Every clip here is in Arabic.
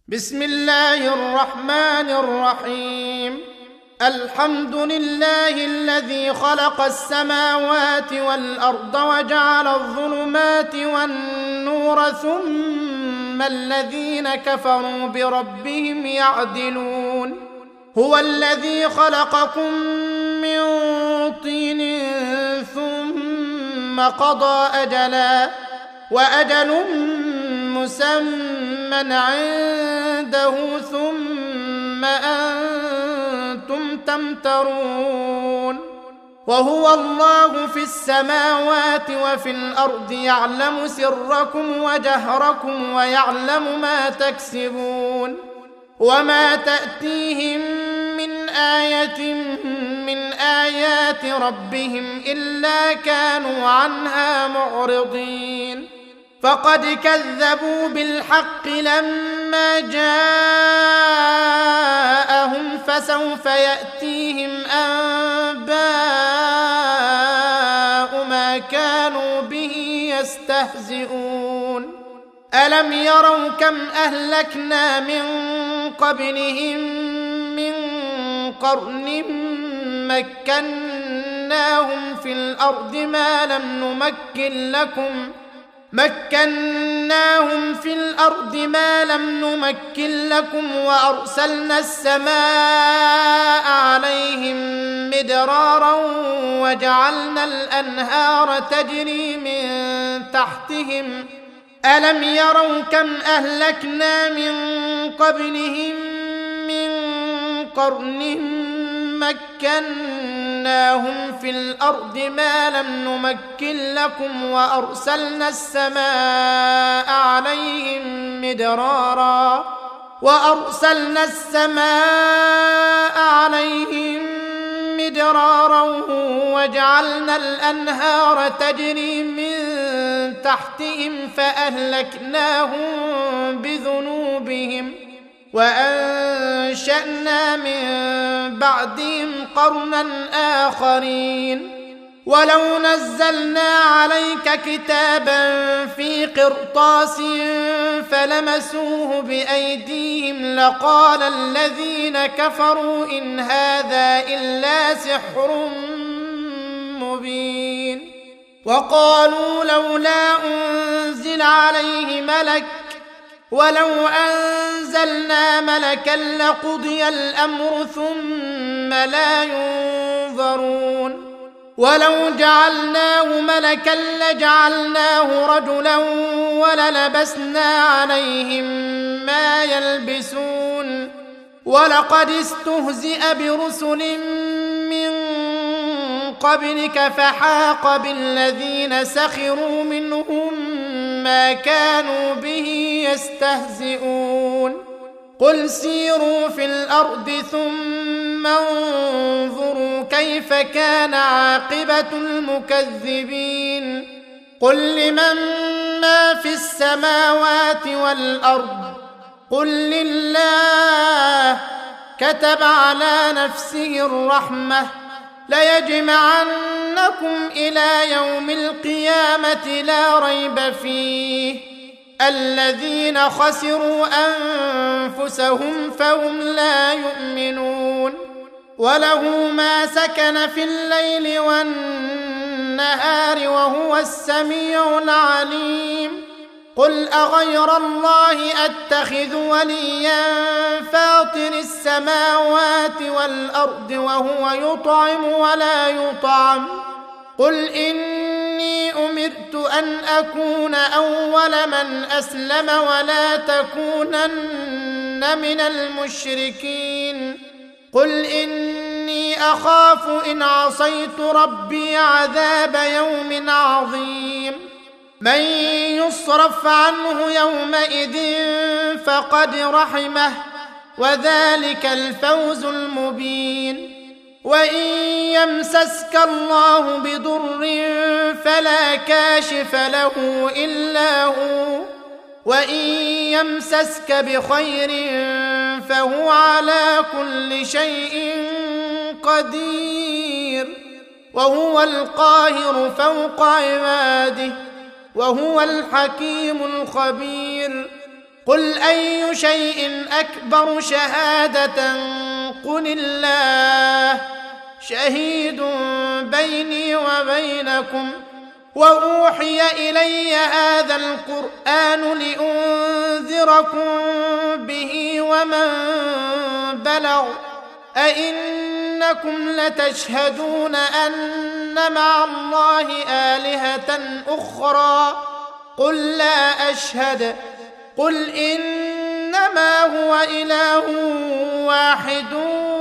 بسم الله الرحمن الرحيم. الحمد لله الذي خلق السماوات والأرض وجعل الظلمات والنور ثم الذين كفروا بربهم يعدلون. هو الذي خلقكم من طين ثم قضى أجلا وأجل مسمى عنده ثم أنتم تمترون. وهو الله في السماوات وفي الأرض يعلم سركم وجهركم ويعلم ما تكسبون. وما تأتيهم من آية من آيات ربهم إلا كانوا عنها معرضين. فقد كذبوا بالحق لما جاءهم فسوف يأتيهم أنباء ما كانوا به يستهزئون. ألم يروا كم أهلكنا من قبلهم من قرن مكناهم في الأرض ما لم نمكن لكم وأرسلنا السماء عليهم مدرارا وجعلنا الأنهار تجري من تحتهم. ألم يروا كم أهلكنا من قبلهم من قرن مكناهم في الأرض ما لم نمكن لكم وأرسلنا السماء عليهم مدرارا وجعلنا الأنهار تجري من تحتهم فأهلكناهم بذنوبهم وأنشأنا من بعدهم قرنا آخرين. ولو نزلنا عليك كتابا في قرطاس فلمسوه بأيديهم لقال الذين كفروا إن هذا إلا سحر مبين. وقالوا لولا أنزل عليه ملك ولو أنزلنا ملكا لقضي الأمر ثم لا ينظرون. ولو جعلناه ملكا لجعلناه رجلا وللبسنا عليهم ما يلبسون. ولقد استهزئ برسل من قبلك فحاق بالذين سخروا منهم ما كانوا به يستهزئون. قل سيروا في الأرض ثم انظروا كيف كان عاقبة المكذبين. قل لمن ما في السماوات والأرض قل لله كتب على نفسه الرحمة ليجمعنكم إلى يوم القيامة لا ريب فيه. الذين خسروا أنفسهم فهم لا يؤمنون. وله ما سكن في الليل والنهار وهو السميع العليم. قل أغير الله أتخذ وليا فاطر السماوات والأرض وهو يطعم ولا يطعم. قل إني أمرت أن أكون أول من أسلم ولا تكونن من المشركين. قل إني أخاف إن عصيت ربي عذاب يوم عظيم. من يصرف عنه يومئذ فقد رحمه وذلك الفوز المبين. وإن يمسسك الله بضر فلا كاشف له إلا هو وإن يمسسك بخير فهو على كل شيء قدير. وهو القاهر فوق عباده وهو الحكيم الخبير. قل أي شيء أكبر شهادة قل الله شهيد بيني وبينكم وأوحي إلي هذا القرآن لأنذركم به ومن بلغ أئنكم لتشهدون أن مع الله آلهة أخرى قل لا أشهد قل إنما هو إله واحد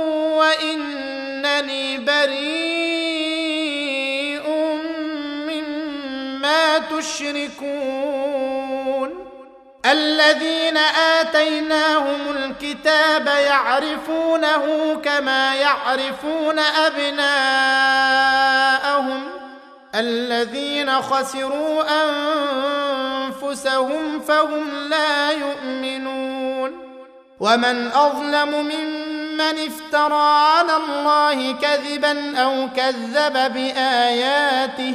وإنني بريء مما تشركون الذين آتيناهم الكتاب يعرفونه كما يعرفون أبناءهم الذين خسروا أنفسهم فهم لا يؤمنون ومن أظلم ممن افترى على الله كذبا أو كذب بآياته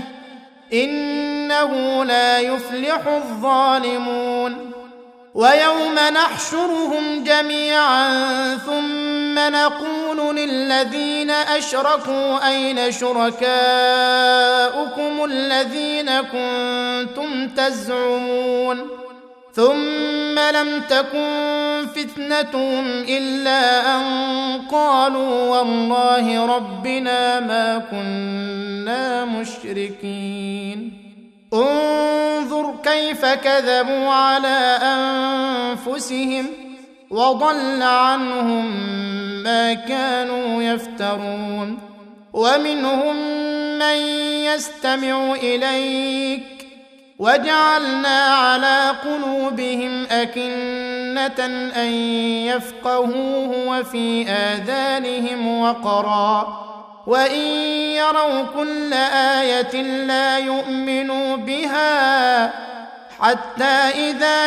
إنه لا يفلح الظالمون ويوم نحشرهم جميعا ثم نقول للذين أشركوا أين شركاؤكم الذين كنتم تزعمون ثم لم تكن فتنتهم إلا أن قالوا والله ربنا ما كنا مشركين انظر كيف كذبوا على أنفسهم وضل عنهم ما كانوا يفترون ومنهم من يستمع إليك وجعلنا على قلوبهم أكنة أن يفقهوه وفي آذانهم وقرا وإن يروا كل آية لا يؤمنوا بها حتى إذا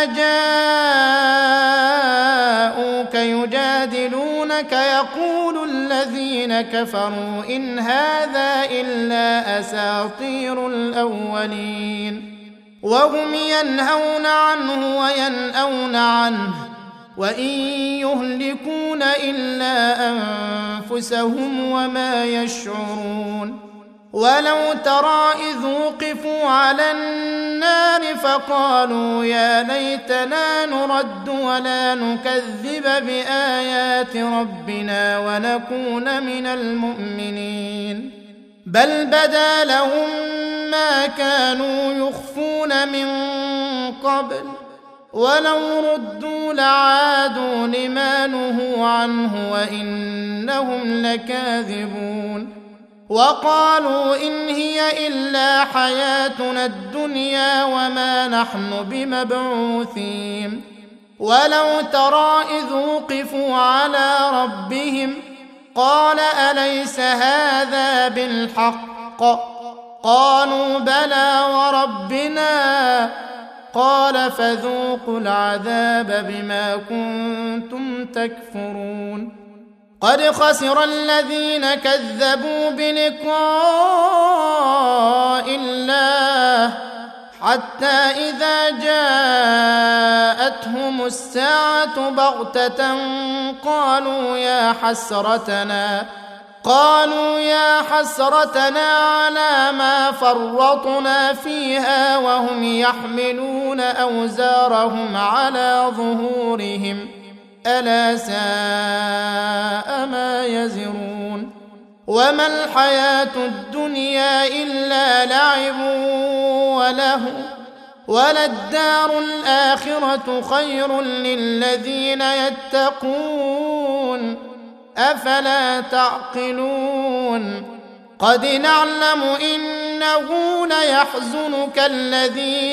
جاءوك يجادلونك يقول الذين كفروا إن هذا إلا أساطير الأولين وهم ينهون عنه وينأون عنه وإن يهلكون إلا أنفسهم وما يشعرون ولو ترى إذ وقفوا على النار فقالوا يا ليتنا نرد ولا نكذب بآيات ربنا ونكون من المؤمنين بل بدا لهم ما كانوا يخفون من قبل ولو ردوا لعادوا لما نهوا عنه وإنهم لكاذبون وقالوا إن هي إلا حياتنا الدنيا وما نحن بمبعوثين ولو ترى إذ وقفوا على ربهم قال أليس هذا بالحق قالوا بلى وربنا قال فذوقوا العذاب بما كنتم تكفرون قد خسر الذين كذبوا بلقاء الله حتى إذا جاءتهم الساعة بغتة قالوا يا حسرتنا على ما فرطنا فيها وهم يحملون أوزارهم على ظهورهم ألا ساء ما يزرون وما الحياة الدنيا إلا لعب وله وللدار الآخرة خير للذين يتقون أفلا تعقلون قد نعلم إنه ليحزنك الذي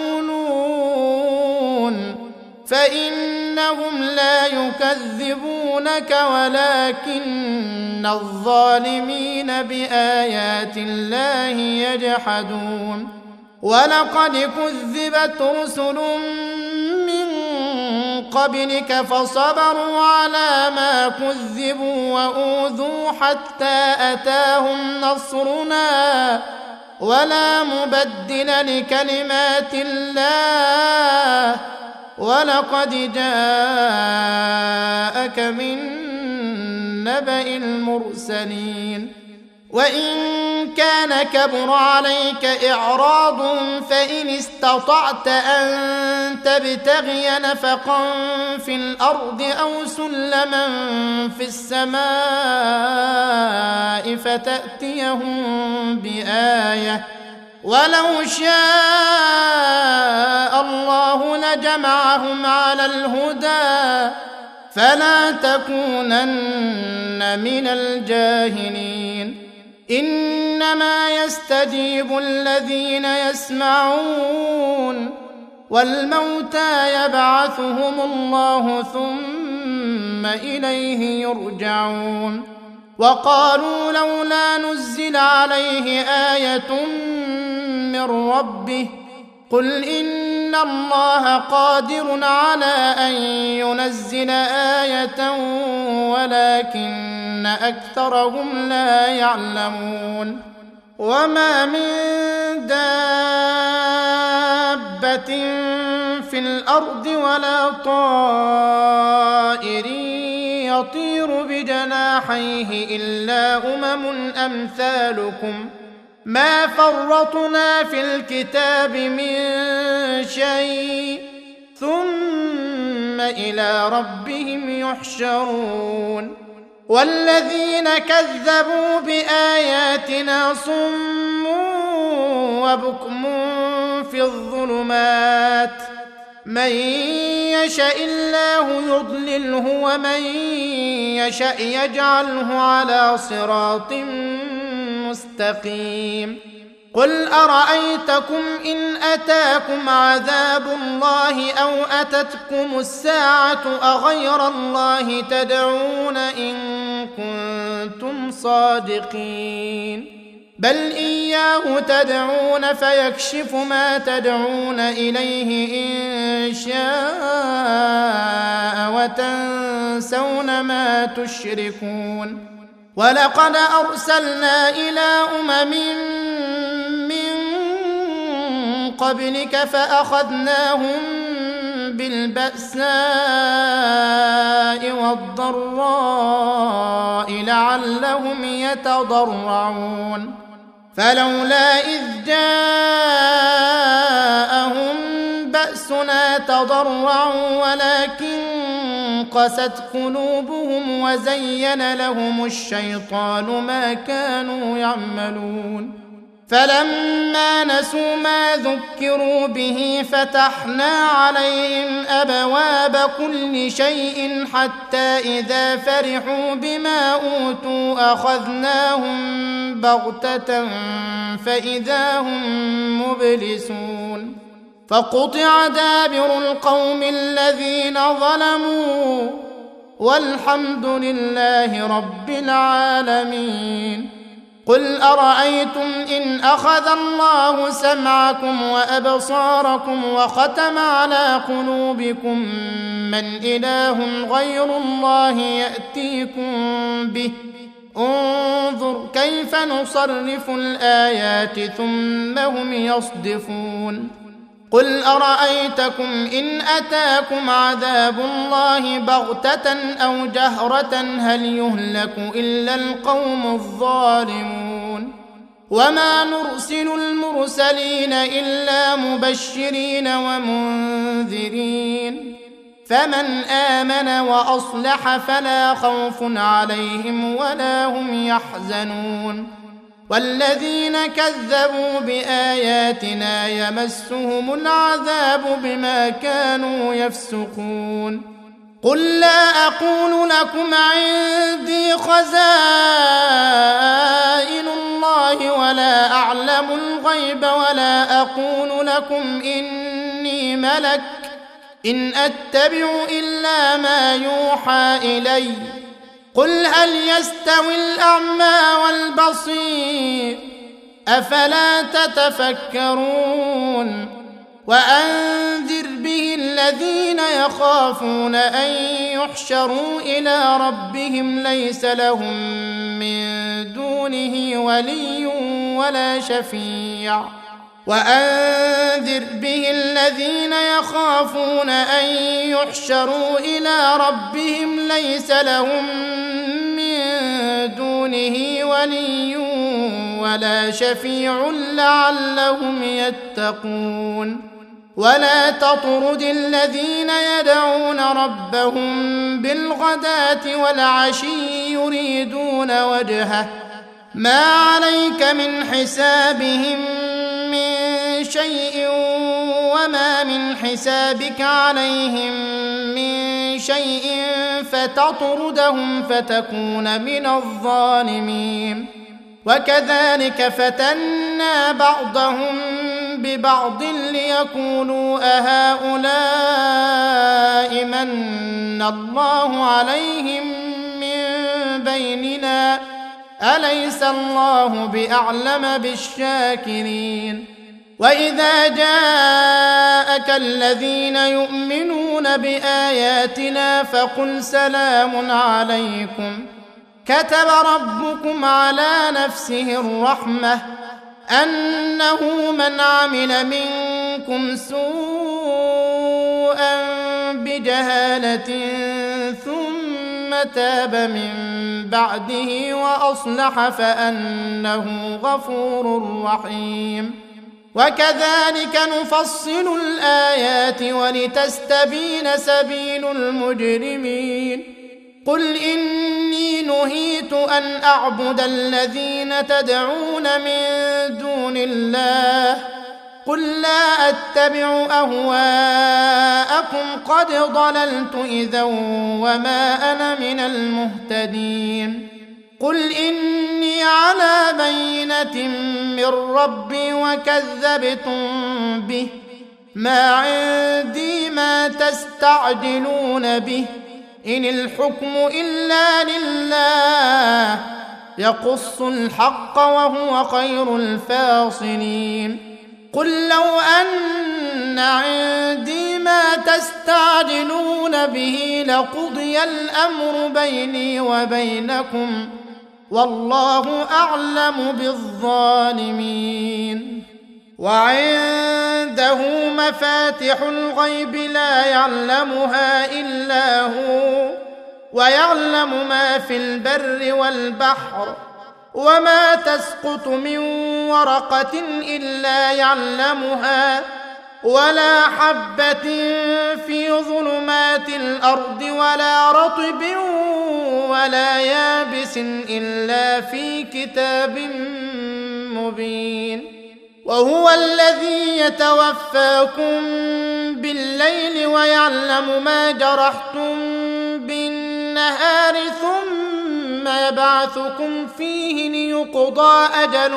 يقولون فإنهم لا يكذبونك ولكن الظالمين بآيات الله يجحدون ولقد كذبت رسل من قبلك فصبروا على ما كذبوا وأوذوا حتى أتاهم نصرنا ولا مبدل لكلمات الله ولقد جاءك من نبأ المرسلين وإن كان كبر عليك إعراضهم فإن استطعت أن تبتغي نفقا في الأرض أو سلما في السماء فتأتيهم بآية ولو شاء الله لجمعهم على الهدى فلا تكونن من الجاهلين إنما يستجيب الذين يسمعون والموتى يبعثهم الله ثم إليه يرجعون وقالوا لولا نزل عليه آية من ربه قل إن الله قادر على أن ينزل آية ولكن أكثرهم لا يعلمون وما من دابة في الأرض ولا طائر يطير بجناحيه إلا أمثالكم ما فرطنا في الكتاب من شيء ثم إلى ربهم يحشرون والذين كذبوا بآياتنا صم وبكم في الظلمات من يشاء الله يضلله ومن يشاء يجعله على صراط مستقيم قل أرأيتكم إن أتاكم عذاب الله أو أتتكم الساعة أغير الله تدعون إن كنتم صادقين بل إياه تدعون فيكشف ما تدعون إليه إن شاء وتنسون ما تشركون ولقد أرسلنا إلى من قبلك فأخذناهم بالبأساء والضراء لعلهم يتضرعون فلولا إذ جاءهم بأسنا تضرعوا ولكن قست قلوبهم وزين لهم الشيطان ما كانوا يعملون فلما نسوا ما ذكروا به فتحنا عليهم أبواب كل شيء حتى إذا فرحوا بما أوتوا أخذناهم بغتة فإذا هم مبلسون فقطع دابر القوم الذين ظلموا والحمد لله رب العالمين قل أرأيتم إن أخذ الله سمعكم وأبصاركم وختم على قلوبكم من إله غير الله يأتيكم به انظر كيف نصرف الآيات ثم هم يصدفون قل أرأيتكم إن أتاكم عذاب الله بغتة أو جهرة هل يهلك إلا القوم الظالمون وما نرسل المرسلين إلا مبشرين ومنذرين فمن آمن وأصلح فلا خوف عليهم ولا هم يحزنون والذين كذبوا بآياتنا يمسهم العذاب بما كانوا يفسقون قل لا أقول لكم عندي خزائن الله ولا أعلم الغيب ولا أقول لكم إني ملك إن أتبع إلا ما يوحى إلي قل هل يستوي الأعمى والبصير أفلا تتفكرون وأنذر به الذين يخافون أن يحشروا إلى ربهم ليس لهم من دونه ولي ولا شفيع وأنذر به الذين يخافون أن يحشروا إلى ربهم ليس لهم من دونه ولي ولا شفيع لعلهم يتقون ولا تطرد الذين يدعون ربهم بالغداة والعشي يريدون وجهه ما عليك من حسابهم من شيء وما من حسابك عليهم من شيء فتطردهم فتكون من الظالمين وكذلك فتنا بعضهم ببعض ليقولوا أهؤلاء من الله عليهم من بيننا أليس الله بأعلم بالشاكرين وإذا جاءك الذين يؤمنون بآياتنا فقل سلام عليكم كتب ربكم على نفسه الرحمة أنه من عمل منكم سوءا بجهالة ثم تاب من بعده وأصلح فأنه غفور رحيم وكذلك نفصل الآيات ولتستبين سبيل المجرمين قل إني نهيت أن أعبد الذين تدعون من دون الله قل لا أتبع أهواءكم قد ضللت إذا وما أنا من المهتدين قل إني على بينة من ربي وكذبتم به ما عندي ما تستعجلون به إن الحكم إلا لله يقص الحق وهو خير الفاصلين قل لو أن عندي ما تستعجلون به لقضي الأمر بيني وبينكم والله أعلم بالظالمين وعنده مفاتح الغيب لا يعلمها إلا هو ويعلم ما في البر والبحر وما تسقط من ورقة إلا يعلمها ولا حبة في ظلمات الأرض ولا رطب ولا يابس إلا في كتاب مبين وهو الذي يتوفاكم بالليل ويعلم ما جرحتم بالنهار ثم يبعثكم فيه ليقضى أجل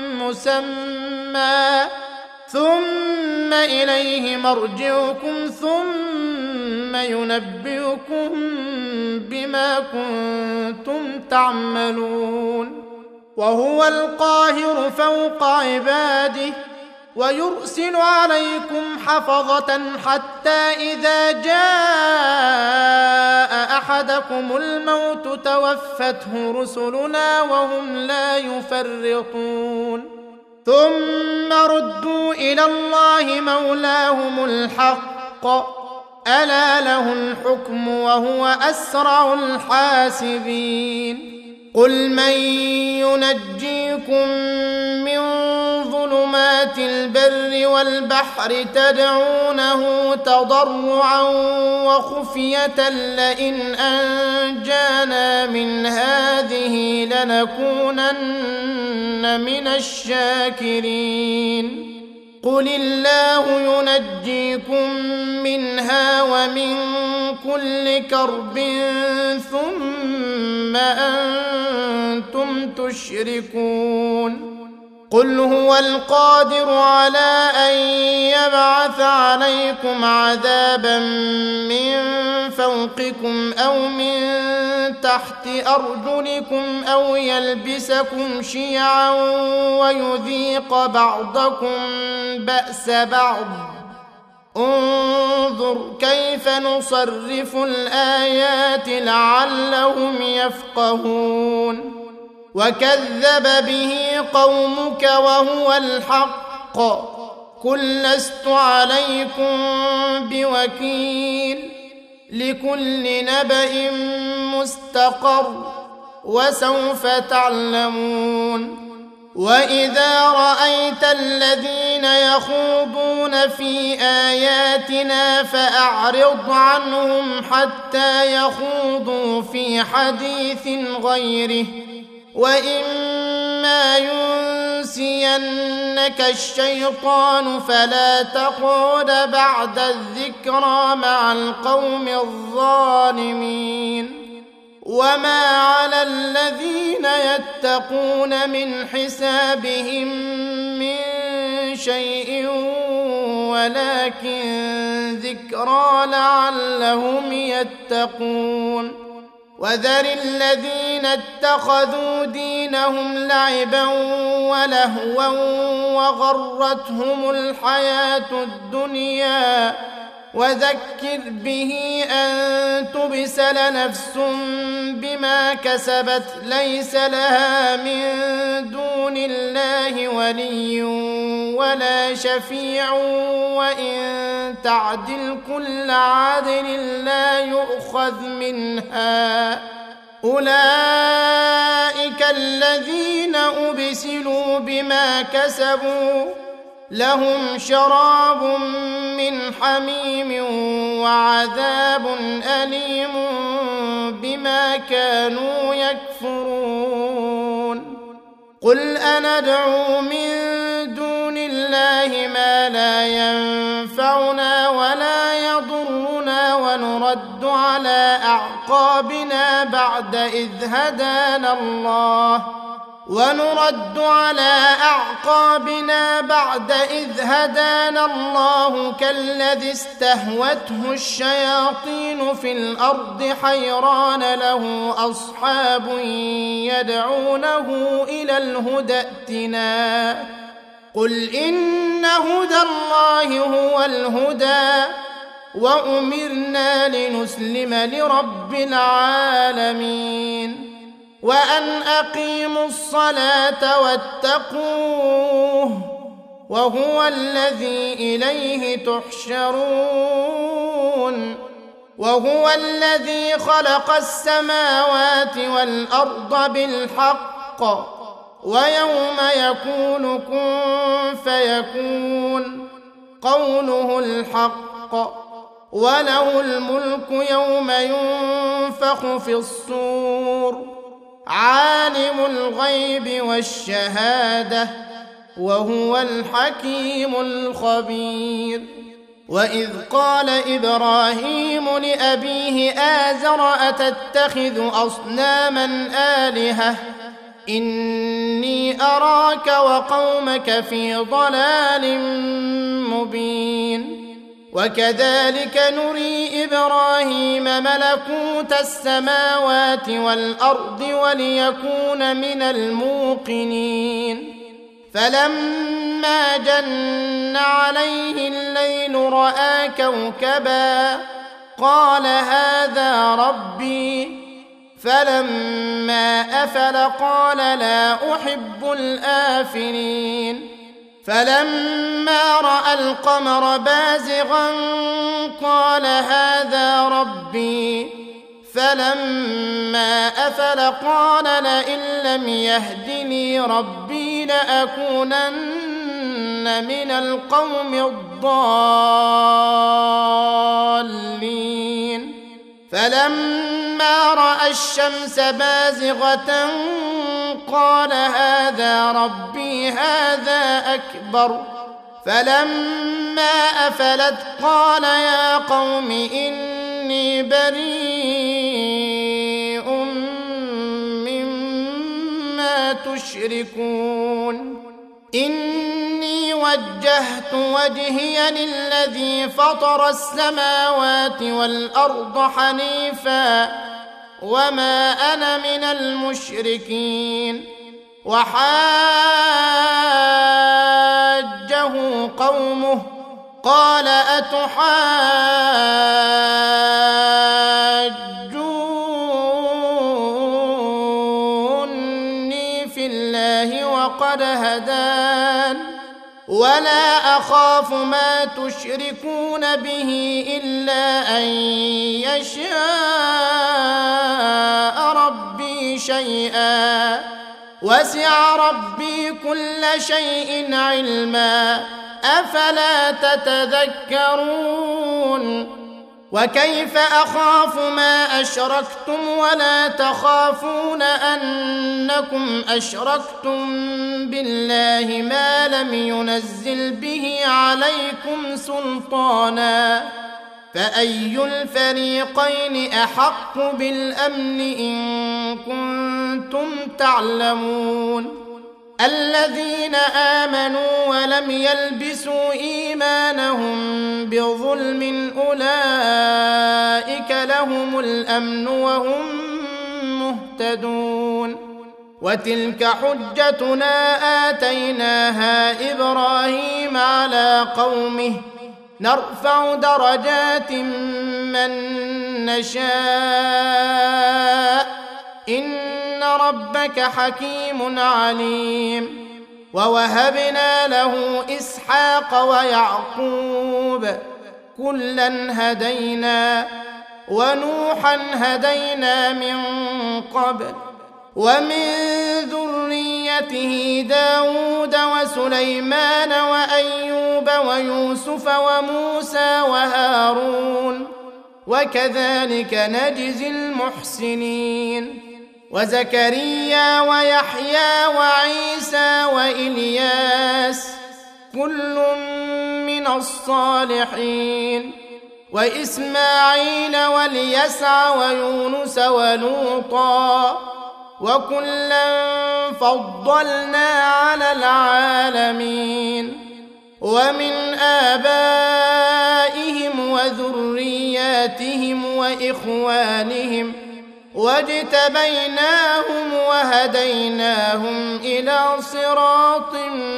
مسمى ثم إليه مرجعكم ثم ينبئكم بما كنتم تعملون وهو القاهر فوق عباده ويرسل عليكم حفظة حتى إذا جاء أحدكم الموت توفته رسلنا وهم لا يفرطون ثم ردوا إلى الله مولاهم الحق ألا له الحكم وهو أسرع الحاسبين قل من ينجيكم من ظلمات البر والبحر تدعونه تضرعا وخفية لئن أنجانا من هذه لنكونن من الشاكرين قل الله ينجيكم منها ومن كل كرب ثم أنتم تشركون قل هو القادر على أن يبعث عليكم عذابا من فوقكم أو من تحت أرجلكم أو يلبسكم شيعا ويذيق بعضكم بأس بعض انظر كيف نصرف الآيات لعلهم يفقهون وكذب به قومك وهو الحق قل لست عليكم بوكيل لكل نبأ مستقر وسوف تعلمون وإذا رأيت الذين يخوضون في آياتنا فأعرض عنهم حتى يخوضوا في حديث غيره وإما ينسينك الشيطان فلا تقعد بعد الذكرى مع القوم الظالمين وما على الذين يتقون من حسابهم من شيء ولكن ذكرى لعلهم يتقون وذر الذين اتخذوا دينهم لعبا ولهوا وغرتهم الحياة الدنيا وذكر به أن تبسل نفس بما كسبت ليس لها من دون الله ولي ولا شفيع وإن تعدل كل عدل لا يؤخذ منها أولئك الذين أبسلوا بما كسبوا لهم شراب من حميم وعذاب أليم بما كانوا يكفرون قل أندعو من دون الله ما لا ينفعنا ولا يضرنا ونرد على أعقابنا بعد إذ هدانا الله كالذي استهوته الشياطين في الأرض حيران له أصحاب يدعونه إلى الهدى ائتنا قل إن هدى الله هو الهدى وأمرنا لنسلم لرب العالمين وأن أقيموا الصلاة واتقوه وهو الذي إليه تحشرون وهو الذي خلق السماوات والأرض بالحق ويوم يقول كن فيكون قوله الحق وله الملك يوم ينفخ في الصور عالم الغيب والشهادة وهو الحكيم الخبير وإذ قال إبراهيم لأبيه آزر أتتخذ أصناما آلهة إني أراك وقومك في ضلال مبين وكذلك نري إبراهيم ملكوت السماوات والأرض وليكون من الموقنين فلما جن عليه الليل رأى كوكبا قال هذا ربي فلما أفل قال لا أحب الآفلين فلما رأى القمر بازغا قال هذا ربي فلما أفل قال لئن لم يهدني ربي لأكونن من القوم الضالين فلما رأى الشمس بازغة قال هذا ربي هذا أكبر فلما أفلت قال يا قوم إني بريء مما تشركون إني وجهت وجهي للذي فطر السماوات والأرض حنيفا وما أنا من المشركين وحاجه قومه قال ولا أخاف ما تشركون به إلا أن يشاء ربي شيئا وسع ربي كل شيء علما أفلا تتذكرون وكيف أخاف ما أشركتم ولا تخافون أنكم أشركتم بالله ما لم ينزل به عليكم سلطانا فأي الفريقين أحق بالأمن إن كنتم تعلمون الذين آمنوا ولم يلبسوا إيمانهم بظلم أولئك لهم الأمن وهم مهتدون وتلك حجتنا آتيناها إبراهيم على قومه نرفع درجات من نشاء إن ربك حكيم عليم ووهبنا له إسحاق ويعقوب كلا هدينا ونوحا هدينا من قبل ومن ذريته داود وسليمان وأيوب ويوسف وموسى وهارون وكذلك نجزي المحسنين وزكريا ويحيى وعيسى وإلياس كل من الصالحين وإسماعيل واليسع ويونس ولوطا وكلا فضلنا على العالمين ومن آبائهم وذرياتهم وإخوانهم واجتبيناهم وهديناهم إلى صراط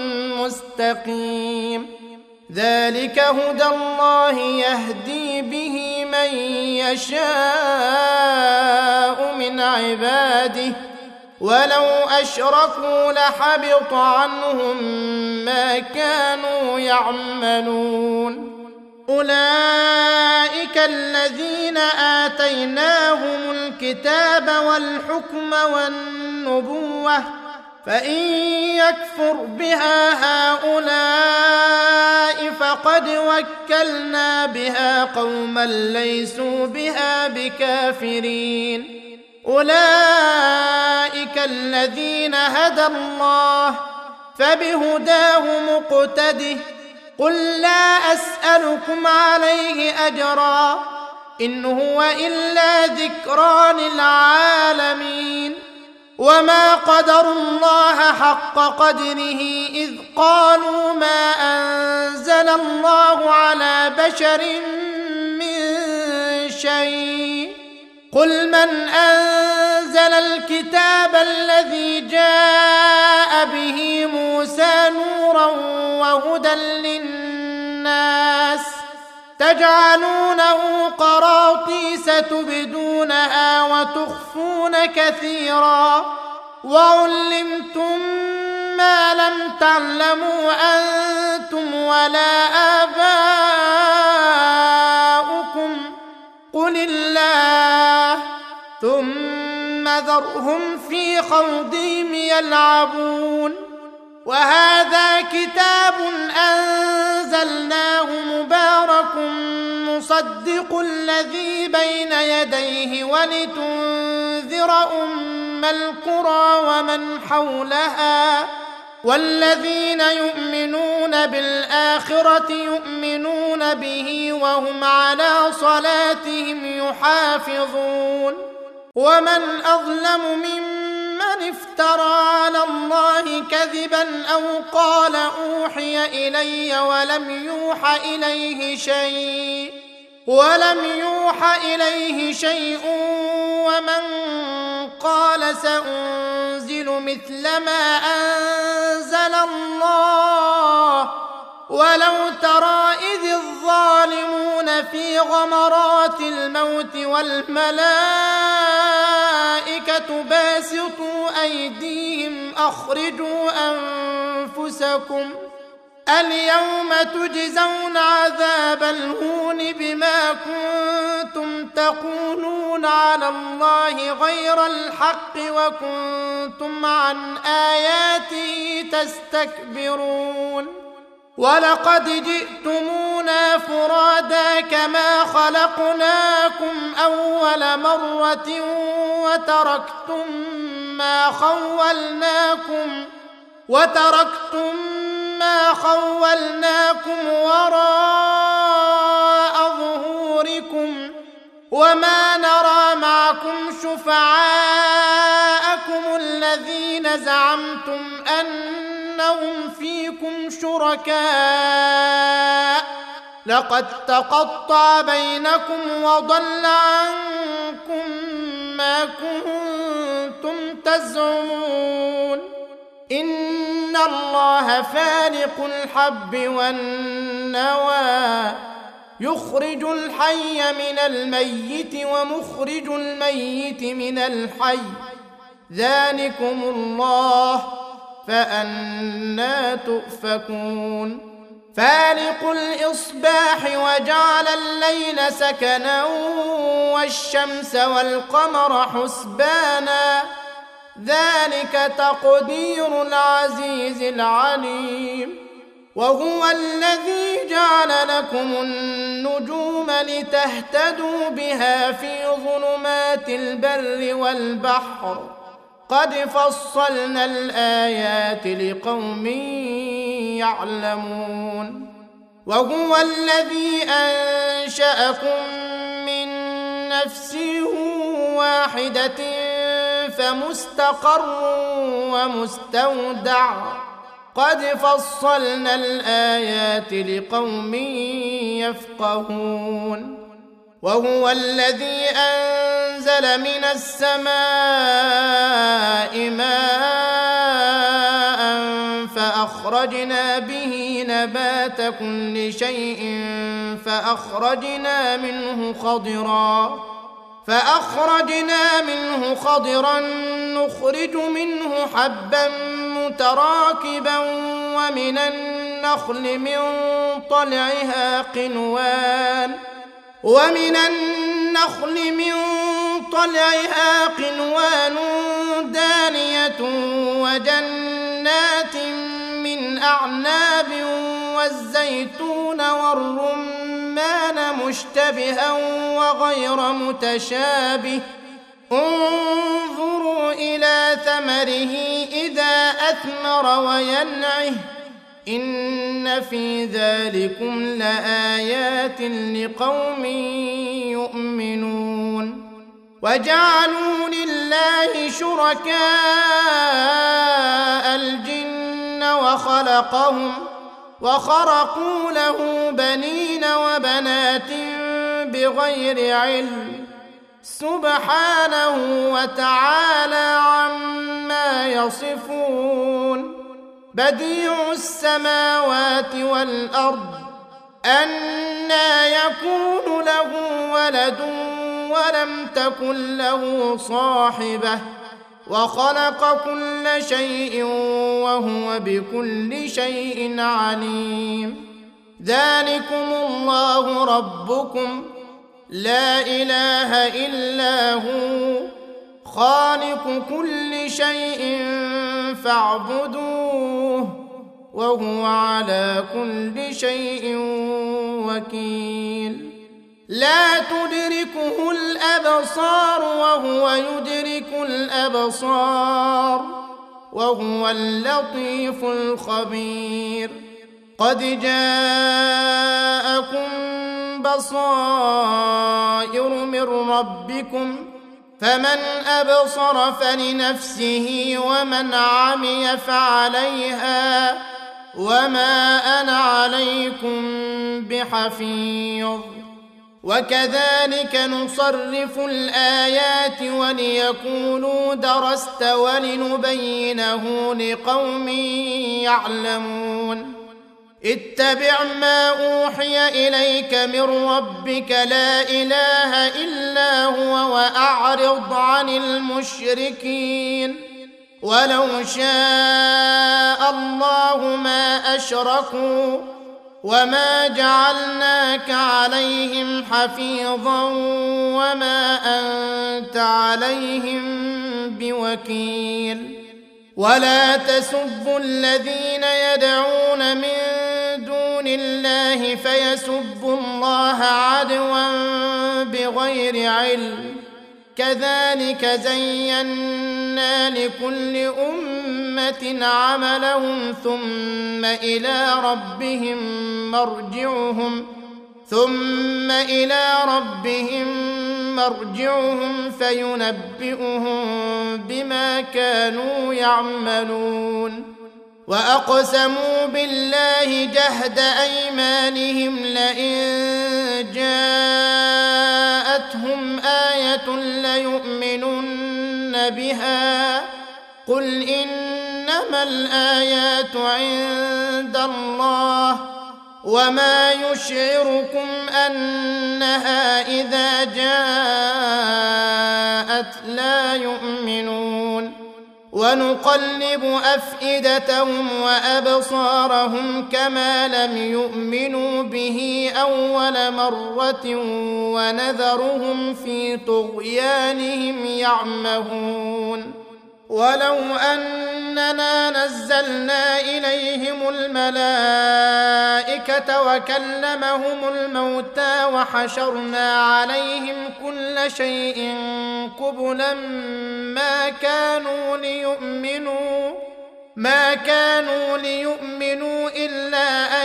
مستقيم ذلك هدى الله يهدي به من يشاء من عباده ولو أشركوا لحبط عنهم ما كانوا يعملون أولئك الذين آتيناهم الكتاب والحكم والنبوة فإن يكفر بها هؤلاء فقد وكلنا بها قوما ليسوا بها بكافرين أولئك الذين هدى الله فبهداه مقتده قل لا أسألكم عليه أجرا إن هو إلا ذكرى للعالمين وما قدروا الله حق قدره إذ قالوا ما أنزل الله على بشر من شيء قل من أنزل الكتاب الذي جاء به موسى نورا وهدى للناس تجعلونه قراطيس تبدونها وتخفون كثيرا وعلمتم ما لم تعلموا أنتم ولا آباؤكم قل الله ثم ذرهم في خوضهم يلعبون وهذا كتاب أنزلناه مبارك مصدق الذي بين يديه ولتنذر أم القرى ومن حولها والذين يؤمنون بالآخرة يؤمنون به وهم على صلاتهم يحافظون ومن أظلم ممن افترى على الله كذبا أو قال أوحي إلي ولم يوحى إليه شيء ومن قال سأنزل مثل ما أنزل الله ولو ترى إذ الظالمون في غمرات الموت والملائكة باسطوا أيديهم أخرجوا أنفسكم اليوم تجزون عذاب الهون بما كنتم تقولون على الله غير الحق وكنتم عن آياته تستكبرون ولقد جئتمونا فرادا كما خلقناكم أول مرة وتركتم ما خولناكم وراء ظهوركم وما نرى معكم شفعاءكم الذين زعمتم أنهم فيكم شركاء لقد تقطع بينكم وضل عنكم ما كنتم تزعمون إن الله فالق الحب والنوى يخرج الحي من الميت ومخرج الميت من الحي ذلكم الله فأنى تؤفكون فالق الإصباح وجعل الليل سكنا والشمس والقمر حسبانا ذلك تقدير العزيز العليم وهو الذي جعل لكم النجوم لتهتدوا بها في ظلمات البر والبحر قد فصلنا الآيات لقوم يعلمون وهو الذي أنشأكم من نفس واحدة فمستقر ومستودع قد فصلنا الآيات لقوم يفقهون وهو الذي أنزل من السماء ماء فأخرجنا به نبات كل شيء فأخرجنا منه خضرا نخرج منه حبا متراكبا ومن النخل من طلعها قنوان دانية وجنات من أعناب والزيتون والرمان مشتبها وغير متشابه انظروا إلى ثمره إذا أثمر وينعه إن في ذلكم لآيات لقوم يؤمنون وجعلوا لله شركاء الجن وخرقوا له بنين وبنات بغير علم سبحانه وتعالى عما يصفون بديع السماوات والأرض أنى يكون له ولد ولم تكن له صاحبة وخلق كل شيء وهو بكل شيء عليم ذلكم الله ربكم لا إله إلا هو خالق كل شيء فاعبدوه وهو على كل شيء وكيل لا تدركه الأبصار وهو يدرك الأبصار وهو اللطيف الخبير قد جاءكم بصائر من ربكم فمن أبصر فلنفسه ومن عمي فعليها وما أنا عليكم بحفيظ وكذلك نصرف الآيات وليقولوا درست ولنبينه لقوم يعلمون اتبع ما أوحي إليك من ربك لا إله إلا هو وأعرض عن المشركين ولو شاء الله ما أشركوا وما جعلناك عليهم حفيظا وما أنت عليهم بوكيل ولا تسبوا الذين يدعون من دون الله فيسبوا الله عدوا بغير علم كذلك زينا لكل أمة عملهم ثم إلى ربهم مرجعهم فينبئهم بما كانوا يعملون وأقسموا بالله جهد أيمانهم لئن جاءتهم آية ليؤمنن بها قل إنما الآيات عند الله وما يشعركم أنها إذا جاءت لا يؤمنون ونقلب أفئدتهم وأبصارهم كما لم يؤمنوا به أول مرة ونذرهم في طغيانهم يعمهون ولو أننا نزلنا إليهم الملائكة وكلمهم الموتى وحشرنا عليهم كل شيء قبلا ما كانوا ليؤمنوا إلا أن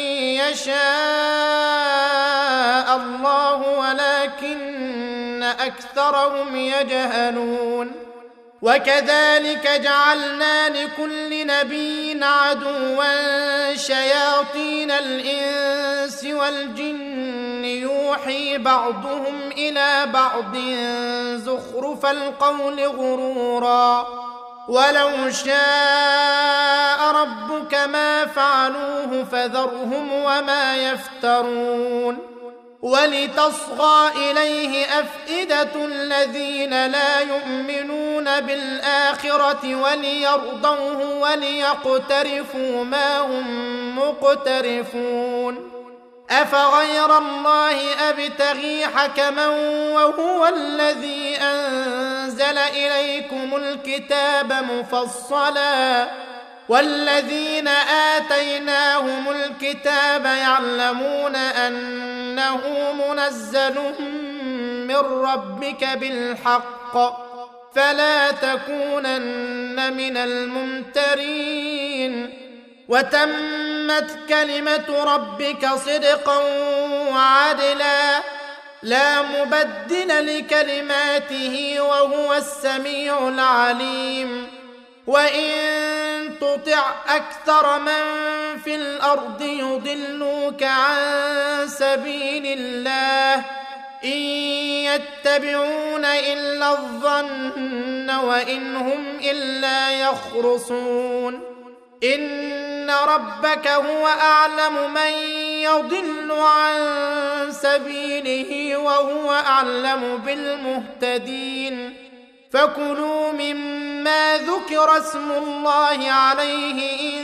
يشاء الله ولكن أكثرهم يجهلون وكذلك جعلنا لكل نبي عدوا شياطين الإنس والجن يوحي بعضهم إلى بعض زخرف القول غرورا ولو شاء ربك ما فعلوه فذرهم وما يفترون ولتصغى إليه أفئدة الذين لا يؤمنون بالآخرة وليرضوه وليقترفوا ما هم مقترفون أفغير الله أبتغي حكما وهو الذي أنزل إليكم الكتاب مفصلا والذين آتيناهم الكتاب يعلمون أنه منزل من ربك بالحق فلا تكونن من الممترين وتمت كلمة ربك صدقا وعدلا لا مبدل لكلماته وهو السميع العليم وإن تطع أكثر من في الأرض يضلوك عن سبيل الله إن يتبعون إلا الظن وإن هم إلا يخرصون إن ربك هو أعلم من يضل عن سبيله وهو أعلم بالمهتدين فكلوا مما ذكر اسم الله عليه إن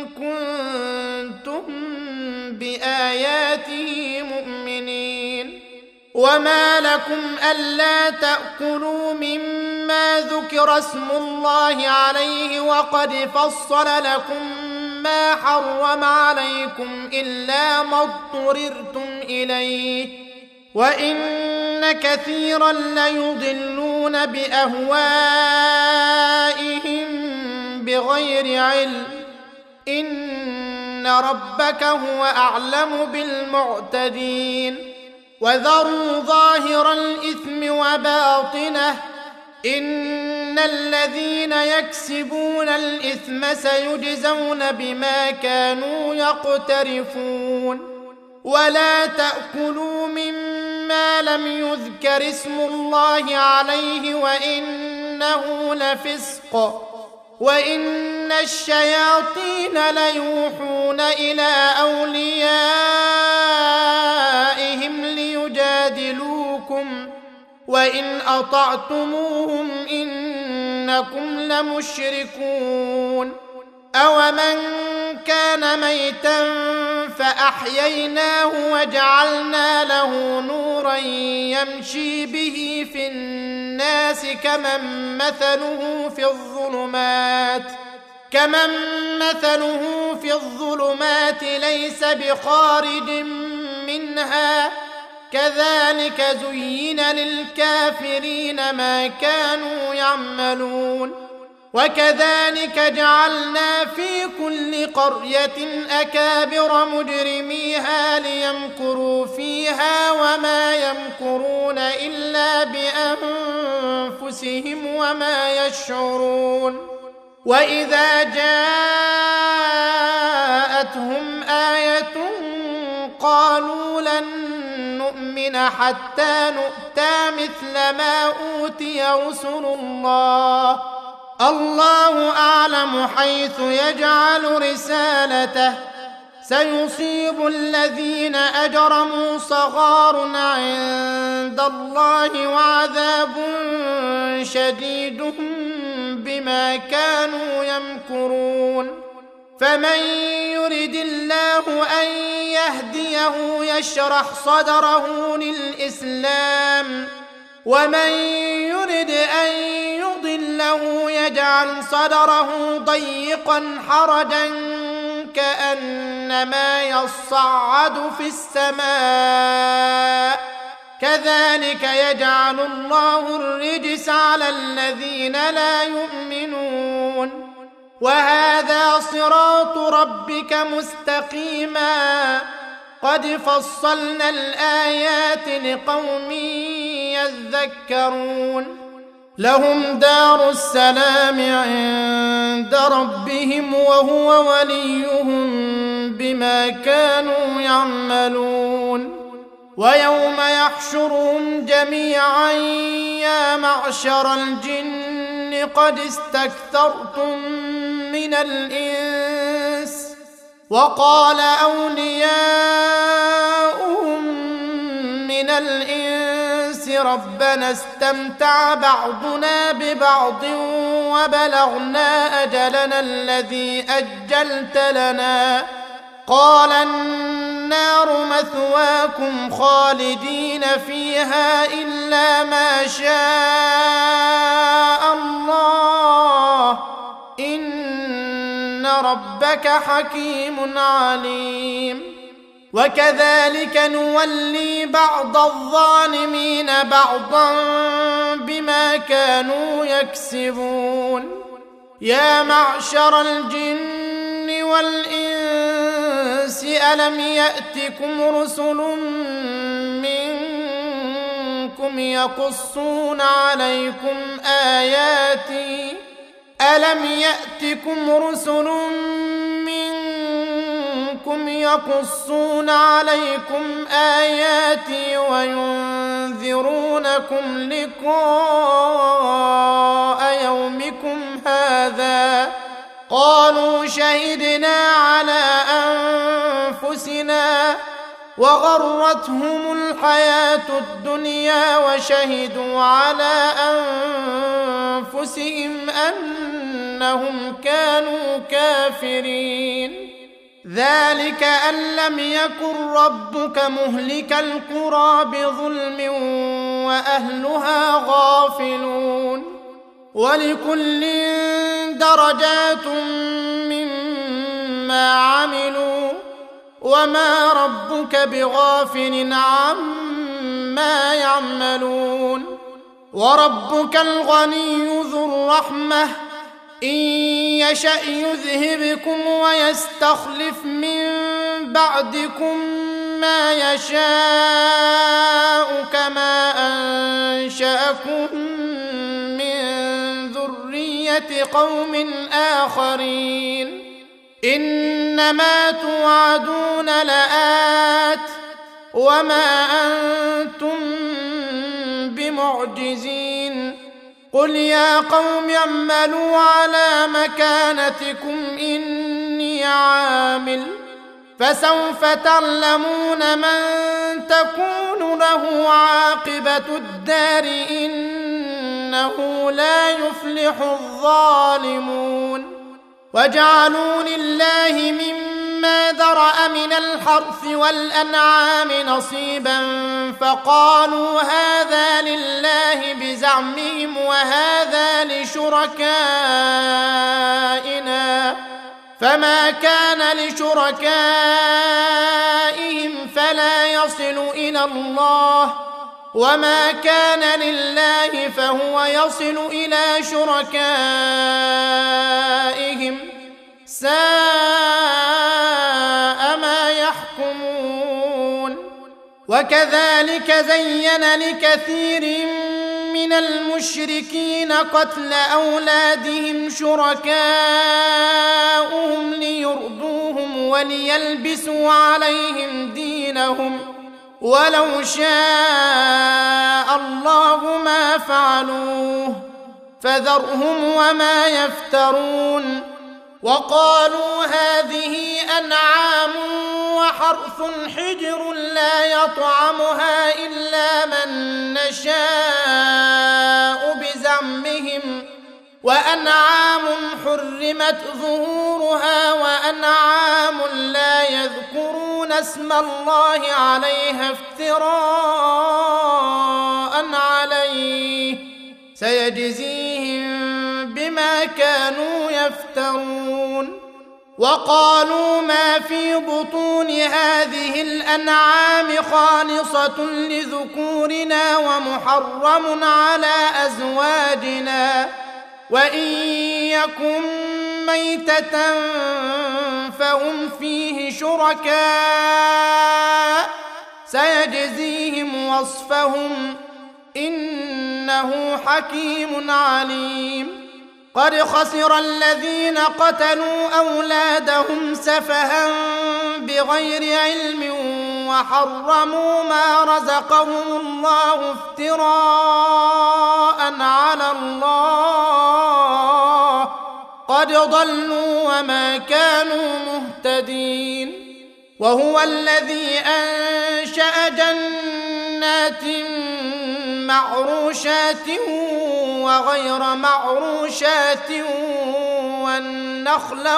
كنتم بآياته مؤمنين وما لكم ألا تأكلوا مما ذكر اسم الله عليه وقد فصل لكم ما حرم عليكم إلا ما اضطررتم إليه وإن كثيرا ليضلون بأهوائهم بغير علم إن ربك هو أعلم بالمعتدين وذروا ظاهر الإثم وباطنه إن الذين يكسبون الإثم سيجزون بما كانوا يقترفون ولا تأكلوا مما لم يذكر اسم الله عليه وإنه لفسق وإن الشياطين ليوحون إلى أوليائهم ليجادلوكم وإن أطعتموهم إنكم لمشركون أومن كان ميتا فأحييناه وجعلنا له نورا يمشي به في الناس كمن مثله في الظلمات ليس بخارج منها كذلك زين للكافرين ما كانوا يعملون وكذلك جعلنا في كل قرية أكابر مجرميها ليمكروا فيها وما يمكرون إلا بأنفسهم وما يشعرون وإذا جاءتهم آية قالوا لن نؤمن حتى نؤتى مثل ما أوتي رسل الله أعلم حيث يجعل رسالته سيصيب الذين أجرموا صغار عند الله وعذاب شديد بما كانوا يمكرون فمن يرد الله أن يهديه يشرح صدره للإسلام ومن يرد أن يضله يجعل صدره ضيقا حرجا كأنما يصعد في السماء كذلك يجعل الله الرجس على الذين لا يؤمنون وهذا صراط ربك مستقيما قد فصلنا الآيات لقوم يذكرون لهم دار السلام عند ربهم وهو وليهم بما كانوا يعملون ويوم يحشرهم جميعا يا معشر الجن قد استكثرتم من الإنس وقال أولياؤهم من الإنس ربنا استمتع بعضنا ببعض وبلغنا أجلنا الذي أجلت لنا قال النار مثواكم خالدين فيها إلا ما شاء الله إن ربك حكيم عليم وكذلك نولي بعض الظالمين بعضا بما كانوا يكسبون يا معشر الجن والإنس ألم يأتكم رسل منكم يقصون عليكم آياتي وينذرونكم لقاء يومكم هذا قالوا شهدنا على أنفسنا وغرتهم الحياة الدنيا وشهدوا على أنفسهم أنهم كانوا كافرين ذلك أن لم يكن ربك مهلك القرى بظلم وأهلها غافلون ولكل درجات مما عملوا وما ربك بغافل عما يعملون وربك الغني ذو الرحمة إن يشأ يذهبكم ويستخلف من بعدكم ما يشاء كما أنشأكم من ذرية قوم آخرين إنما توعدون لآت وما أنتم بمعجزين قل يا قوم اعملوا على مكانتكم إني عامل فسوف تعلمون من تكون له عاقبة الدار إنه لا يفلح الظالمون. وجعلوا لله مما ذرأ من الحرث والأنعام نصيبا فقالوا هذا لله بزعمهم وهذا لشركائنا، فما كان لشركائهم فلا يصل إلى الله، وما كان لله فهو يصل إلى شركائهم، ساء ما يحكمون. وكذلك زين لكثير من المشركين قتل أولادهم شركاؤهم ليرضوهم وليلبسوا عليهم دينهم، ولو شاء الله ما فعلوه فذرهم وما يفترون. وقالوا هذه أنعام وحرث حجر لا يطعمها إلا من نشاء بزعمهم، وأنعام حرمت ظهورها وأنعام لا يذكرون اسم الله عليها افتراء عليه، سيجزيهم بما كانوا يفترون. وقالوا ما في بطون هذه الأنعام خالصة لذكورنا ومحرم على أزواجنا، وإن يكن ميتة فهم فيه شركاء، سيجزيهم وصفهم إنه حكيم عليم. قد خسر الذين قتلوا أولادهم سفها بغير علم وحرموا ما رزقهم الله افتراء على الله، قد ضلوا وما كانوا مهتدين. وهو الذي أنشأ جنات معروشات وغير معروشات والنخل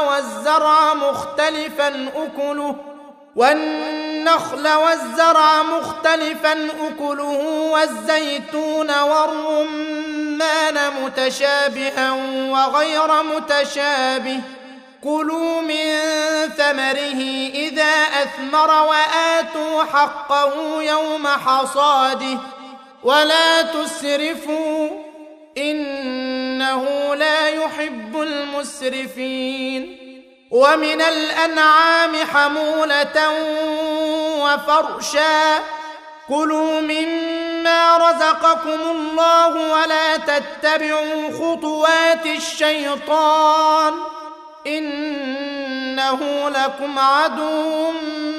والزرع مختلفا أكله والزيتون والرمان متشابها وغير متشابه، كلوا من ثمره إذا أثمر وآتوا حقه يوم حصاده ولا تسرفوا إنه لا يحب المسرفين. ومن الأنعام حمولة وفرشا، كلوا مما رزقكم الله ولا تتبعوا خطوات الشيطان إنه لكم عدو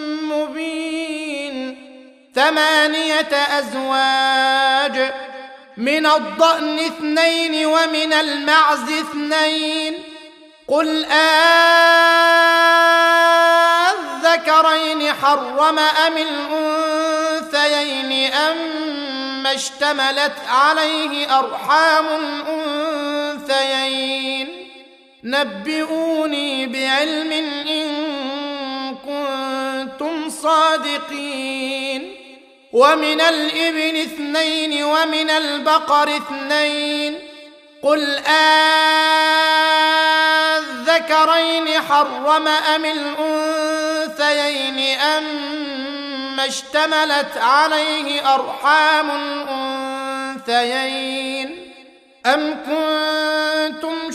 مبين. 8 أزواج، من الضأن 2 ومن المعز 2، قل أذكرين حرم أم الأنثيين أما اشتملت عليه أرحام الأنثيين، نبئوني بعلم إن كنتم صادقين. ومن الإبل 2 ومن البقر 2، قل أذكرين حرم أم الأنثيين أما اشتملت عليه أرحام الأنثيين، أم كنتم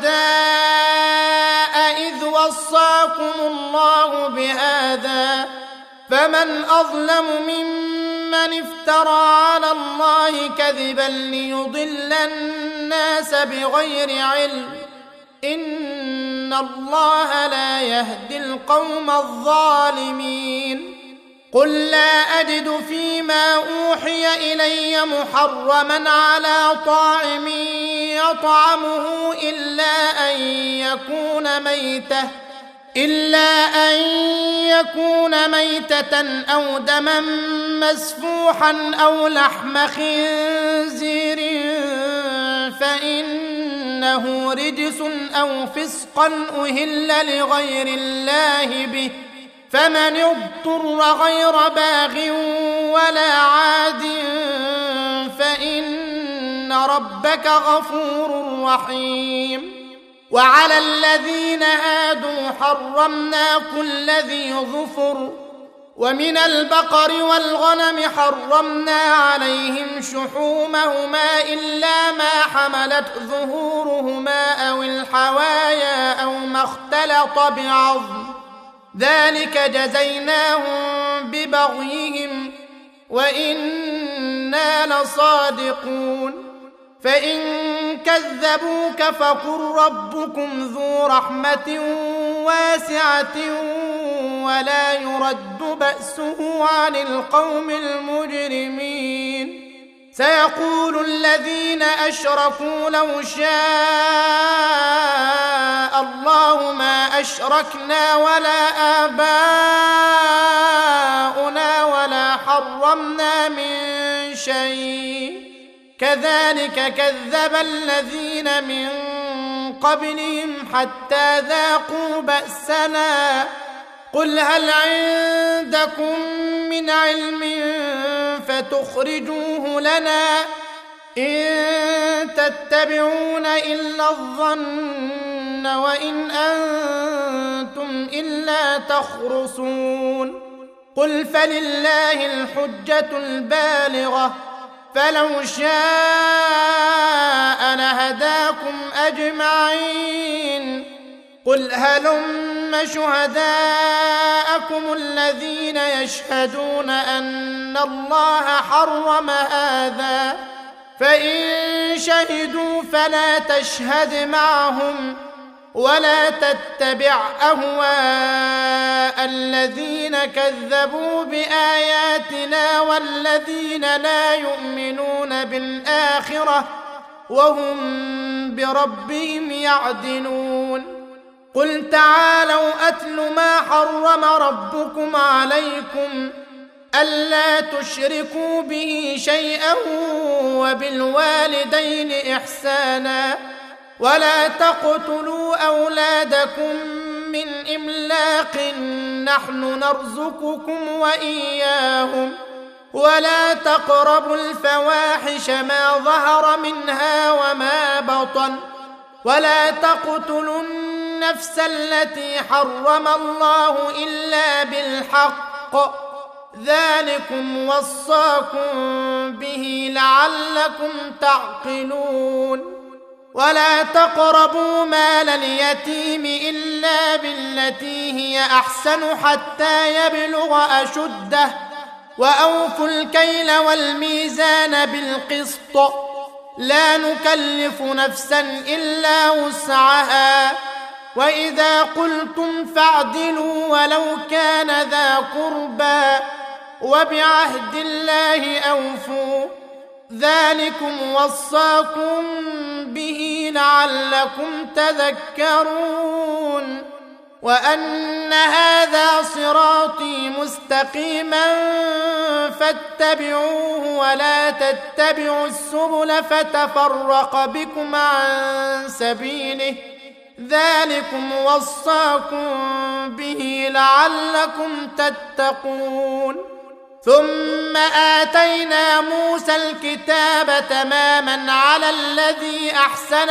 شهداء إذ وصاكم الله بهذا، فمن أظلم ممن افترى على الله كذبا ليضل الناس بغير علم، إن الله لا يهدي القوم الظالمين. قل لا أجد فيما أوحي إلي محرما على طاعم يطعمه إلا أن يكون ميتة أو دما مسفوحا أو لحم خنزير فإنه رجس أو فسقا أهل لغير الله به، فمن اضطر غير باغ ولا عاد فإن ربك غفور رحيم. وعلى الذين هادوا حرمنا كل ذي ظفر، ومن البقر والغنم حرمنا عليهم شحومهما إلا ما حملت ظهورهما أو الحوايا أو ما اختلط بعظم، ذلك جزيناهم ببغيهم وإنا لصادقون. فإن كذبوك فقل ربكم ذو رحمة واسعة ولا يرد بأسه عن القوم المجرمين. سيقول الذين أشركوا لو شاء الله ما أشركنا ولا آباؤنا ولا حرمنا من شيء، كذلك كذب الذين من قبلهم حتى ذاقوا بأسنا. قل هل عندكم من علم فتخرجوه لنا؟ إن تتبعون إلا الظن وإن أنتم إلا تخرصون. قل فلله الحجة البالغة، فلو شاء لهداكم أجمعين. قل هلم شهداءكم الذين يشهدون أن الله حرم هذا، فإن شهدوا فلا تشهد معهم ولا تتبع أهواء الذين كذبوا بآياتنا والذين لا يؤمنون بالآخرة وهم بربهم يعدلون. قل تعالوا أتل ما حرم ربكم عليكم ألا تشركوا به شيئا وبالوالدين إحسانا ولا تقتلوا أولادكم من إملاق نحن نرزقكم وإياهم ولا تقربوا الفواحش ما ظهر منها وما بطن ولا تقتلوا النفس التي حرم الله إلا بالحق، ذلكم وصاكم به لعلكم تعقلون. ولا تقربوا مال اليتيم إلا بالتي هي أحسن حتى يبلغ أشده، وأوفوا الكيل والميزان بالقسط، لا نكلف نفسا إلا وسعها، وإذا قلتم فاعدلوا ولو كان ذا قربى، وبعهد الله أوفوا، ذلكم وصاكم به لعلكم تذكرون. وأن هذا صراطي مستقيما فاتبعوه ولا تتبعوا السبل فتفرق بكم عن سبيله، ذلكم وصاكم به لعلكم تتقون. ثم آتينا موسى الكتاب تماما على الذي أحسن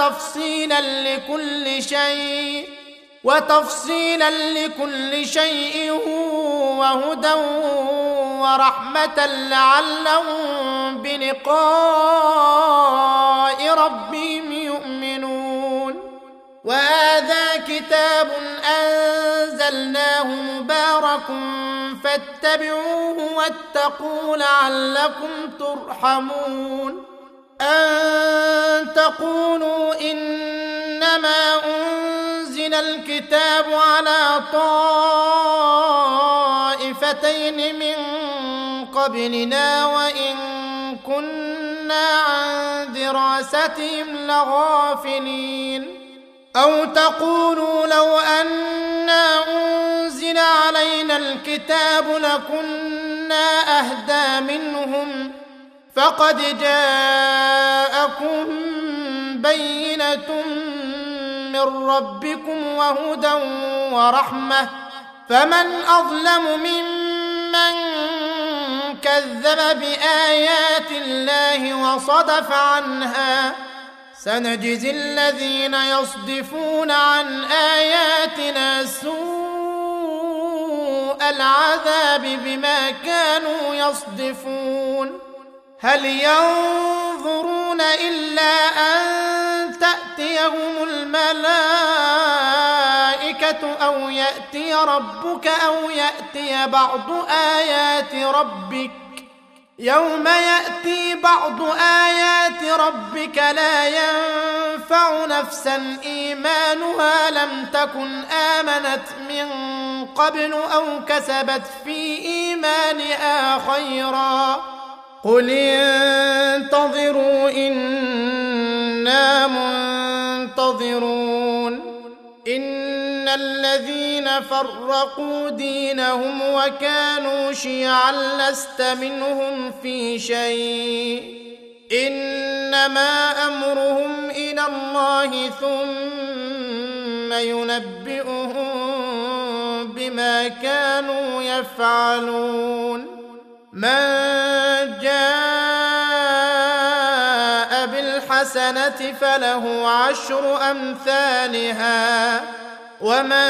وتفصيلا لكل شيء وهدى ورحمة لعلهم بلقاء ربهم يؤمنون. وهذا كتاب أنزلناه مبارك فاتبعوه واتقوا لعلكم ترحمون. أن تقولوا إنما أنزل الكتاب على طائفتين من قبلنا وإن كنا عن دراستهم لغافلين. أو تقولوا لو أنا أنزل علينا الكتاب لكنا أهدى منهم، فقد جاءكم بينة من ربكم وهدى ورحمة، فمن أظلم ممن كذب بآيات الله وصدف عنها. سنجزي الذين يصدفون عن آياتنا سوء العذاب بما كانوا يصدفون. هل ينظرون إلا أن تأتيهم الملائكة أو يأتي ربك أو يأتي بعض آيات ربك؟ يوم يأتي بعض آيات ربك لا ينفع نفسا إيمانها لم تكن آمنت من قبل أو كسبت في إيمانها خيرا. قل انتظروا إنا منتظرون. إن الذين فرقوا دينهم وكانوا شيعا لست منهم في شيء، إنما أمرهم إلى الله ثم ينبئهم بما كانوا يفعلون. من جاء بالحسنة فله 10 أمثالها، ومن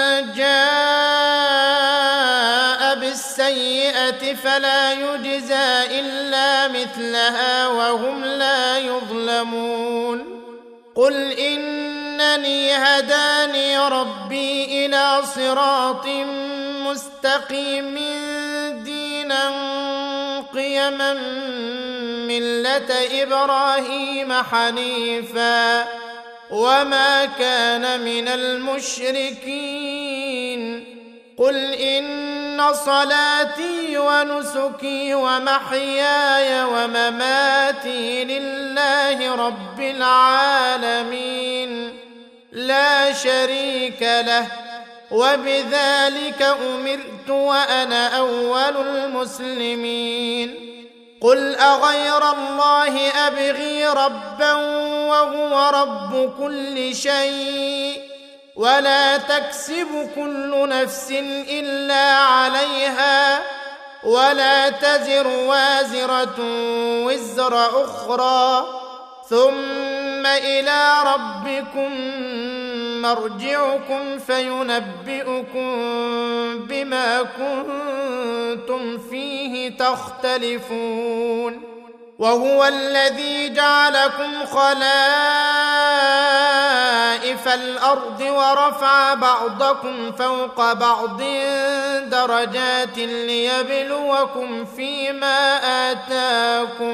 جاء بالسيئة فلا يجزى إلا مثلها وهم لا يظلمون. قل إنني هداني ربي إلى صراط مستقيم دينا قيما ملة إبراهيم حنيفا وما كان من المشركين. قل إن صلاتي ونسكي ومحياي ومماتي لله رب العالمين لا شريك له، وبذلك أمرت وأنا أول المسلمين. قل أغير الله أبغي ربا وهو رب كل شيء، ولا تكسب كل نفس إلا عليها، ولا تزر وازرة وزر أخرى، ثم إلى ربكم مرجعكم فينبئكم بما كنتم فيه تختلفون. وهو الذي جعلكم خلائف الأرض ورفع بعضكم فوق بعض درجات ليبلوكم فيما آتاكم،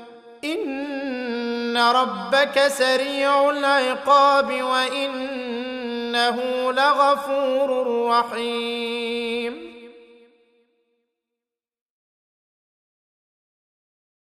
إن ربك سريع العقاب وإنه لغفور رحيم.